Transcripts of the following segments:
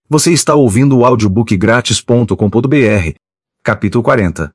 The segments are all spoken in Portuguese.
Você está ouvindo o audiobookgratis.com.br. Capítulo 40.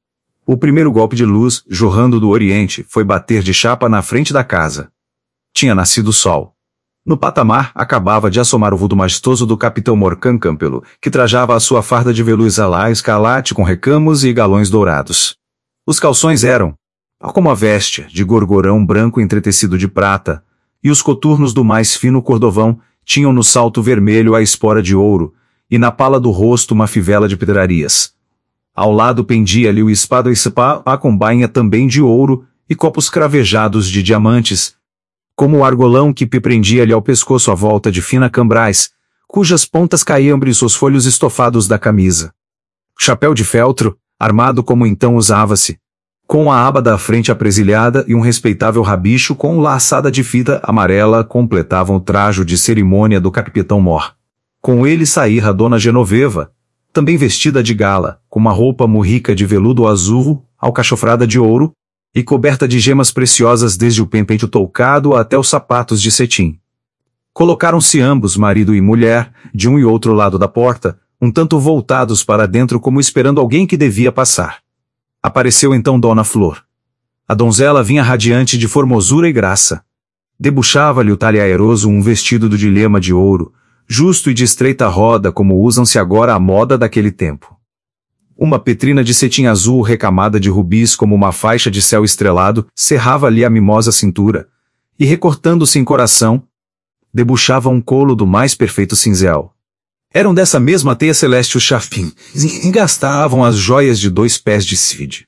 O primeiro golpe de luz, jorrando do oriente, foi bater de chapa na frente da casa. Tinha nascido o sol. No patamar, acabava de assomar o vulto majestoso do capitão Morcan Campbell, que trajava a sua farda de veluz alá escarlate com recamos e galões dourados. Os calções eram, como a veste, de gorgorão branco entretecido de prata, e os coturnos do mais fino cordovão tinham no salto vermelho a espora de ouro, e na pala do rosto uma fivela de pedrarias. Ao lado pendia-lhe o espado e sepá, a combainha também de ouro, e copos cravejados de diamantes, como o argolão que prendia-lhe ao pescoço à volta de fina cambrais, cujas pontas caíam sobre os folhos estofados da camisa. Chapéu de feltro, armado como então usava-se, com a aba da frente apresilhada e um respeitável rabicho com laçada de fita amarela completavam o trajo de cerimônia do capitão Mor. Com ele saíra Dona Genoveva, também vestida de gala, com uma roupa murrica de veludo azul, alcachofrada de ouro, e coberta de gemas preciosas desde o penteio toucado até os sapatos de cetim. Colocaram-se ambos, marido e mulher, de um e outro lado da porta, um tanto voltados para dentro como esperando alguém que devia passar. Apareceu então Dona Flor. A donzela vinha radiante de formosura e graça. Debuxava-lhe o talhe airoso um vestido de lhama de ouro, justo e de estreita roda como usam-se agora à moda daquele tempo. Uma petrina de cetim azul recamada de rubis como uma faixa de céu estrelado cerrava-lhe a mimosa cintura, e recortando-se em coração, debuxava um colo do mais perfeito cinzel. Eram dessa mesma teia celeste os chafim, e gastavam as joias de 2 pés de cide.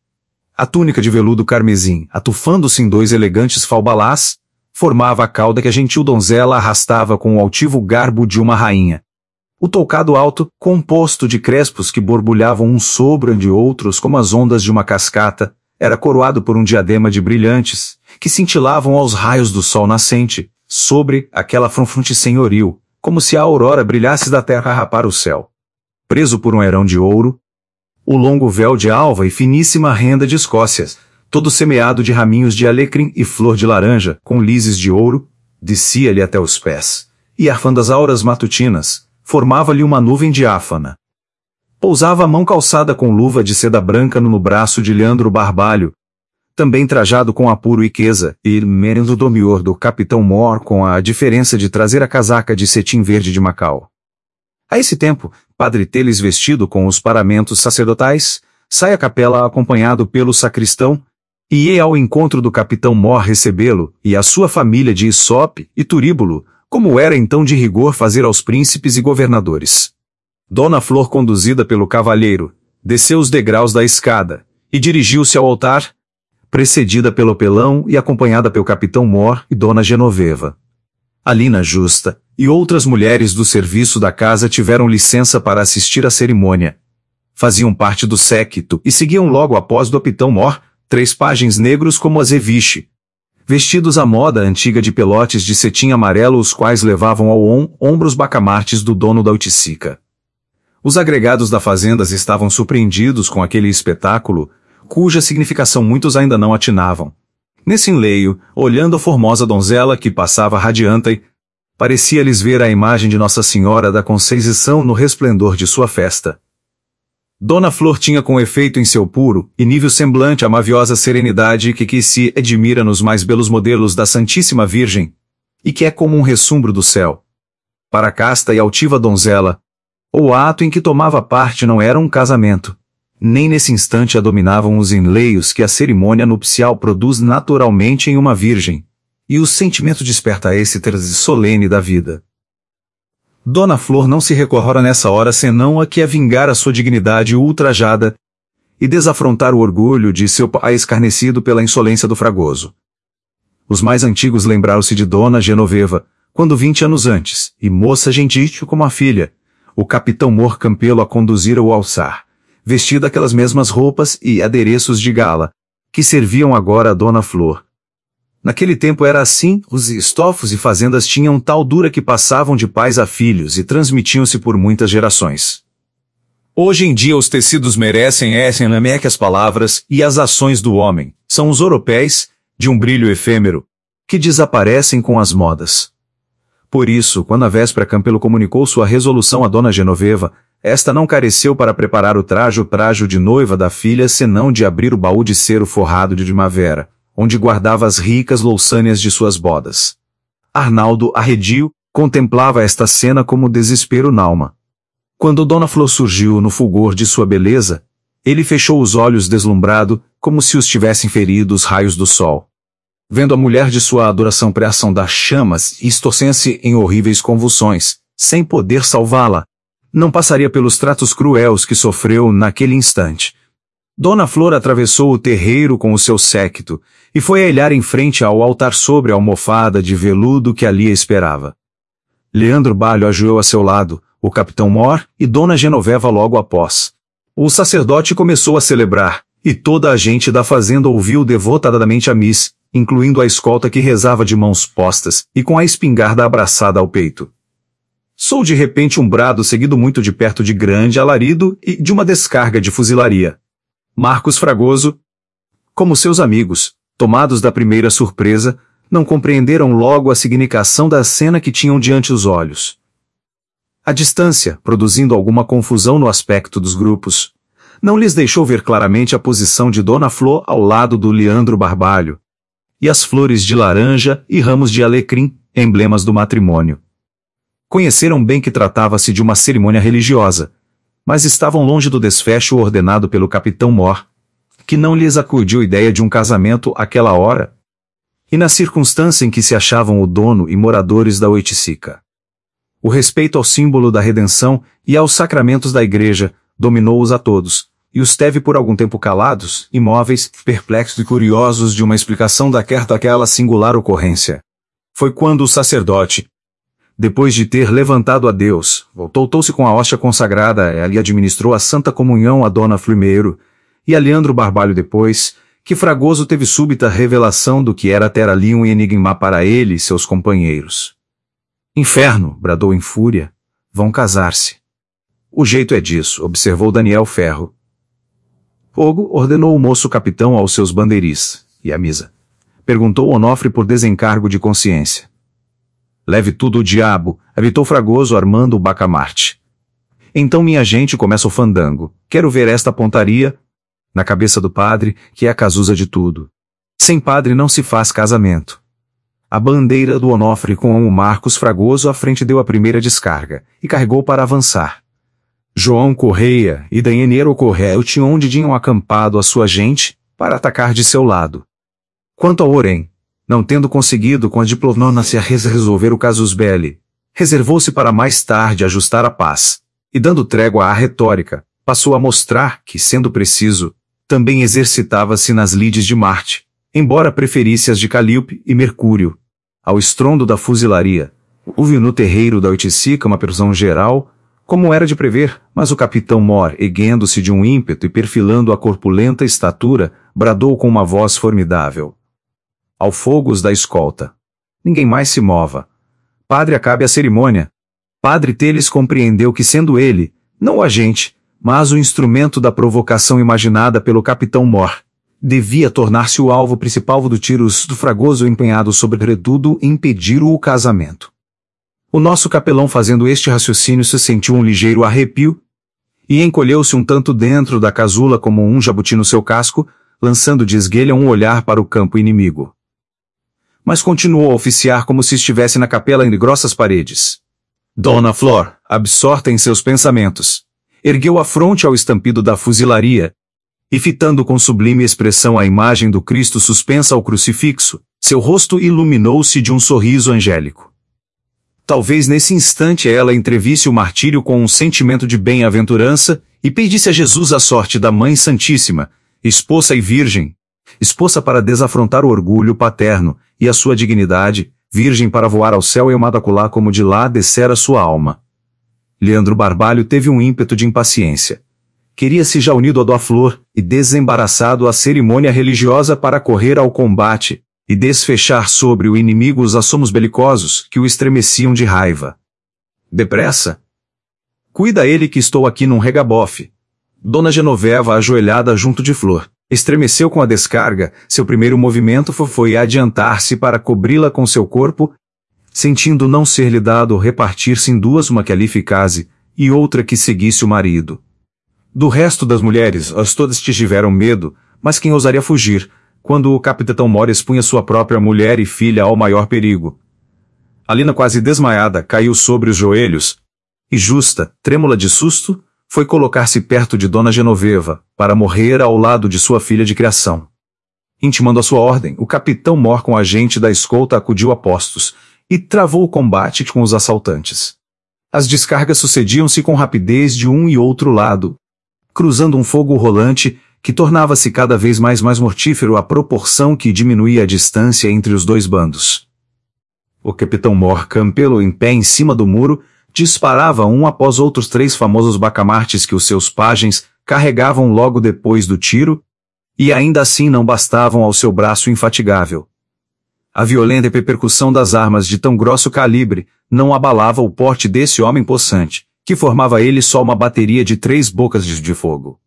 A túnica de veludo carmesim, atufando-se em 2 elegantes falbalás, formava a cauda que a gentil donzela arrastava com o altivo garbo de uma rainha. O toucado alto, composto de crespos que borbulhavam uns sobre outros como as ondas de uma cascata, era coroado por um diadema de brilhantes, que cintilavam aos raios do sol nascente, sobre aquela fronte senhoril, como se a aurora brilhasse da terra para o céu. Preso por um herão de ouro, o longo véu de alva e finíssima renda de Escócias, todo semeado de raminhos de alecrim e flor de laranja, com lises de ouro, descia-lhe até os pés, e arfando as auras matutinas, formava-lhe uma nuvem diáfana. Pousava a mão calçada com luva de seda branca no braço de Leandro Barbalho, também trajado com apuro e queza, e merendo do mior do capitão Mor com a diferença de trazer a casaca de cetim verde de Macau. A esse tempo, Padre Teles vestido com os paramentos sacerdotais, sai à capela acompanhado pelo sacristão, e ia ao encontro do capitão Mor recebê-lo, e a sua família de Isope e Turíbulo, como era então de rigor fazer aos príncipes e governadores. Dona Flor, conduzida pelo cavalheiro, desceu os degraus da escada, e dirigiu-se ao altar, precedida pelo pelão e acompanhada pelo capitão Mor e Dona Genoveva. Alina Justa e outras mulheres do serviço da casa tiveram licença para assistir à cerimônia. Faziam parte do séquito e seguiam logo após do capitão Mor 3 pajens negros como azeviche, vestidos à moda antiga de pelotes de cetim amarelo, os quais levavam ao ombro os bacamartes do dono da Oiticica. Os agregados da fazendas estavam surpreendidos com aquele espetáculo, cuja significação muitos ainda não atinavam. Nesse enleio, olhando a formosa donzela que passava radiante, parecia-lhes ver a imagem de Nossa Senhora da Conceição no resplendor de sua festa. Dona Flor tinha com efeito em seu puro e nível semblante a maviosa serenidade que se admira nos mais belos modelos da Santíssima Virgem, e que é como um ressumbro do céu. Para a casta e altiva donzela, o ato em que tomava parte não era um casamento. Nem nesse instante a dominavam os enleios que a cerimônia nupcial produz naturalmente em uma virgem, e o sentimento desperta esse êxtase solene da vida. Dona Flor não se recorrora nessa hora senão a que a vingar a sua dignidade ultrajada e desafrontar o orgulho de seu pai escarnecido pela insolência do fragoso. Os mais antigos lembraram-se de Dona Genoveva, quando 20 anos antes, e moça gentil como a filha, o capitão Mor Campelo a conduzira ao alçar, vestida aquelas mesmas roupas e adereços de gala, que serviam agora a Dona Flor. Naquele tempo era assim, os estofos e fazendas tinham tal dura que passavam de pais a filhos e transmitiam-se por muitas gerações. Hoje em dia os tecidos merecem que as palavras e as ações do homem são os oropéis, de um brilho efêmero, que desaparecem com as modas. Por isso, quando a véspera Campelo comunicou sua resolução a Dona Genoveva, esta não careceu para preparar o trajo de noiva da filha, senão de abrir o baú de cero forrado de primavera, onde guardava as ricas louçâneas de suas bodas. Arnaldo, arredio, contemplava esta cena como desespero n'alma. Quando Dona Flor surgiu no fulgor de sua beleza, ele fechou os olhos deslumbrado, como se os tivessem ferido os raios do sol. Vendo a mulher de sua adoração pré-ação das chamas e estorcendo-se em horríveis convulsões, sem poder salvá-la, não passaria pelos tratos cruéis que sofreu naquele instante. Dona Flor atravessou o terreiro com o seu séquito e foi a ilhar em frente ao altar sobre a almofada de veludo que ali a esperava. Leandro Balho ajoelhou a seu lado, o capitão Mor e Dona Genoveva logo após. O sacerdote começou a celebrar, e toda a gente da fazenda ouviu devotadamente a missa, incluindo a escolta que rezava de mãos postas e com a espingarda abraçada ao peito. Soou de repente um brado seguido muito de perto de grande alarido e de uma descarga de fuzilaria. Marcos Fragoso, como seus amigos, tomados da primeira surpresa, não compreenderam logo a significação da cena que tinham diante os olhos. A distância, produzindo alguma confusão no aspecto dos grupos, não lhes deixou ver claramente a posição de Dona Flor ao lado do Leandro Barbalho, e as flores de laranja e ramos de alecrim, emblemas do matrimônio. Conheceram bem que tratava-se de uma cerimônia religiosa, mas estavam longe do desfecho ordenado pelo capitão Mor, que não lhes acudiu ideia de um casamento àquela hora, e na circunstância em que se achavam o dono e moradores da Oiticica. O respeito ao símbolo da redenção e aos sacramentos da igreja dominou-os a todos, e os teve por algum tempo calados, imóveis, perplexos e curiosos de uma explicação daquela singular ocorrência. Foi quando o sacerdote, depois de ter levantado a Deus, voltou-se com a hóstia consagrada e administrou a Santa Comunhão a Dona Flimeiro, e a Leandro Barbalho depois, que Fragoso teve súbita revelação do que era ter ali um enigma para ele e seus companheiros. Inferno, bradou em fúria, vão casar-se. O jeito é disso, observou Daniel Ferro. Fogo, ordenou o moço capitão aos seus bandeiris, e a misa. Perguntou Onofre por desencargo de consciência. Leve tudo o diabo, avitou Fragoso armando o bacamarte. Então minha gente começa o fandango, quero ver esta pontaria na cabeça do padre, que é a casusa de tudo. Sem padre não se faz casamento. A bandeira do Onofre com o Marcos Fragoso à frente deu a primeira descarga, e carregou para avançar. João Correia e Daniel Correia tinham onde tinham acampado a sua gente, para atacar de seu lado. Quanto ao Orem, não tendo conseguido com a diplomácia resolver o casus belli, reservou-se para mais tarde ajustar a paz, e dando trégua à retórica, passou a mostrar que, sendo preciso, também exercitava-se nas lides de Marte, embora preferisse as de Calíope e Mercúrio. Ao estrondo da fuzilaria, houve no terreiro da Oiticica uma percussão geral, como era de prever, mas o capitão Mor, erguendo-se de um ímpeto e perfilando a corpulenta estatura, bradou com uma voz formidável. Ao fogos da escolta. Ninguém mais se mova. Padre, acabe a cerimônia. Padre Teles compreendeu que, sendo ele, não o agente, mas o instrumento da provocação imaginada pelo capitão Mor, devia tornar-se o alvo principal do tiros do Fragoso empenhado sobretudo em impedir o casamento. O nosso capelão, fazendo este raciocínio, se sentiu um ligeiro arrepio e encolheu-se um tanto dentro da casula como um jabuti no seu casco, lançando de esguelha um olhar para o campo inimigo. Mas continuou a oficiar como se estivesse na capela entre grossas paredes. Dona Flor, absorta em seus pensamentos, ergueu a fronte ao estampido da fuzilaria, e fitando com sublime expressão a imagem do Cristo suspensa ao crucifixo, seu rosto iluminou-se de um sorriso angélico. Talvez nesse instante ela entrevisse o martírio com um sentimento de bem-aventurança e pedisse a Jesus a sorte da Mãe Santíssima, esposa e virgem, esposa para desafrontar o orgulho paterno, e a sua dignidade, virgem para voar ao céu e imaculá como de lá descera sua alma. Leandro Barbalho teve um ímpeto de impaciência. Queria-se já unido a Dona Flor, e desembaraçado a cerimônia religiosa para correr ao combate, e desfechar sobre o inimigo os assomos belicosos que o estremeciam de raiva. Depressa! Cuida ele que estou aqui num regabofe. Dona Genoveva, ajoelhada junto de Flor, estremeceu com a descarga, seu primeiro movimento foi adiantar-se para cobri-la com seu corpo, sentindo não ser-lhe dado repartir-se em duas, uma que ali ficasse, e outra que seguisse o marido. Do resto das mulheres, as todas tiveram medo, mas quem ousaria fugir, quando o capitão Mor expunha sua própria mulher e filha ao maior perigo? Alina, quase desmaiada, caiu sobre os joelhos, e Justa, trêmula de susto, foi colocar-se perto de Dona Genoveva, para morrer ao lado de sua filha de criação. Intimando a sua ordem, o capitão Mor com o agente da escolta acudiu a postos, e travou o combate com os assaltantes. As descargas sucediam-se com rapidez de um e outro lado, cruzando um fogo rolante, que tornava-se cada vez mais mortífero à proporção que diminuía a distância entre os dois bandos. O capitão Mor, campelo em pé em cima do muro, disparava um após outros 3 famosos bacamartes que os seus pajens carregavam logo depois do tiro, e ainda assim não bastavam ao seu braço infatigável. A violenta repercussão das armas de tão grosso calibre não abalava o porte desse homem possante, que formava ele só uma bateria de 3 bocas de fogo.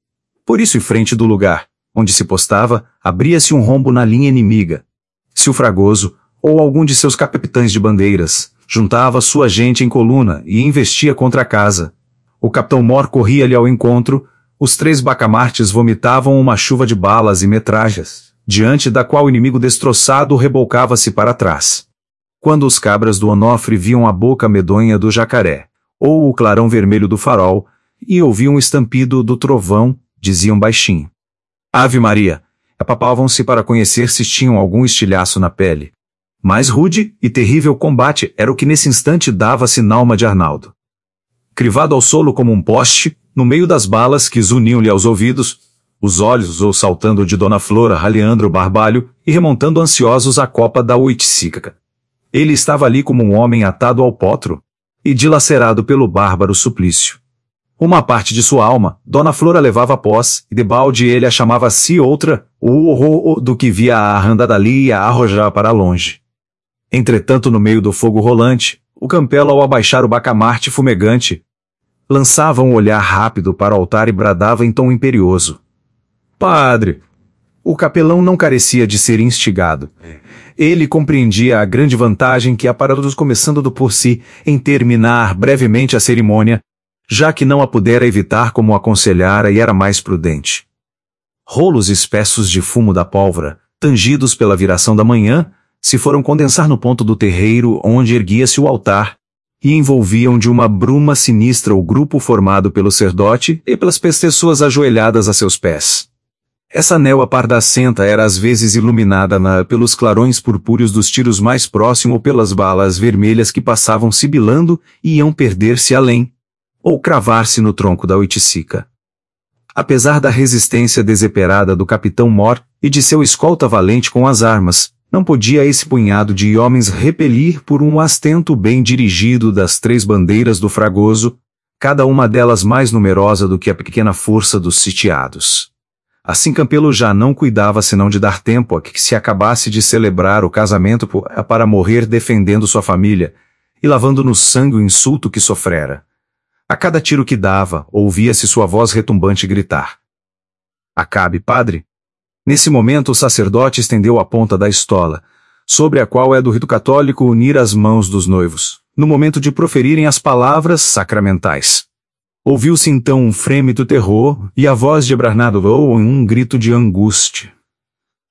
Por isso, em frente do lugar onde se postava, abria-se um rombo na linha inimiga. Se o Fragoso, ou algum de seus capitães de bandeiras, juntava sua gente em coluna e investia contra a casa, o capitão Mor corria-lhe ao encontro, os 3 bacamartes vomitavam uma chuva de balas e metralhas, diante da qual o inimigo destroçado rebolcava-se para trás. Quando os cabras do Onofre viam a boca medonha do jacaré, ou o clarão vermelho do farol, e ouviam o estampido do trovão, diziam baixinho: Ave Maria! Apapavam-se para conhecer se tinham algum estilhaço na pele. Mais rude e terrível combate era o que nesse instante dava-se n'alma de Arnaldo. Crivado ao solo como um poste, no meio das balas que zuniam-lhe aos ouvidos, os olhos ou saltando de Dona Flora raleandro barbalho e remontando ansiosos a copa da Oiticica. Ele estava ali como um homem atado ao potro e dilacerado pelo bárbaro suplício. Uma parte de sua alma, Dona Flora levava após, e debalde ele a chamava a si, outra, o horror do que via a arranda dali e a arrojar para longe. Entretanto, no meio do fogo rolante, o campelo, ao abaixar o bacamarte fumegante, lançava um olhar rápido para o altar e bradava em tom imperioso: Padre! O capelão não carecia de ser instigado. Ele compreendia a grande vantagem que há para todos, começando do por si, em terminar brevemente a cerimônia, já que não a pudera evitar como aconselhara e era mais prudente. Rolos espessos de fumo da pólvora, tangidos pela viração da manhã, se foram condensar no ponto do terreiro onde erguia-se o altar, e envolviam de uma bruma sinistra o grupo formado pelo sacerdote e pelas pessoas ajoelhadas a seus pés. Essa névoa pardacenta era às vezes iluminada pelos clarões purpúreos dos tiros mais próximos ou pelas balas vermelhas que passavam sibilando e iam perder-se além, ou cravar-se no tronco da Oiticica. Apesar da resistência desesperada do capitão Mor e de seu escolta valente com as armas, não podia esse punhado de homens repelir por um astento bem dirigido das 3 bandeiras do Fragoso, cada uma delas mais numerosa do que a pequena força dos sitiados. Assim Campelo já não cuidava senão de dar tempo a que se acabasse de celebrar o casamento para morrer defendendo sua família e lavando no sangue o insulto que sofrera. A cada tiro que dava, ouvia-se sua voz retumbante gritar: Acabe, padre! Nesse momento o sacerdote estendeu a ponta da estola, sobre a qual é do rito católico unir as mãos dos noivos, no momento de proferirem as palavras sacramentais. Ouviu-se então um frêmito terror, e a voz de Bernardo voou em um grito de angústia.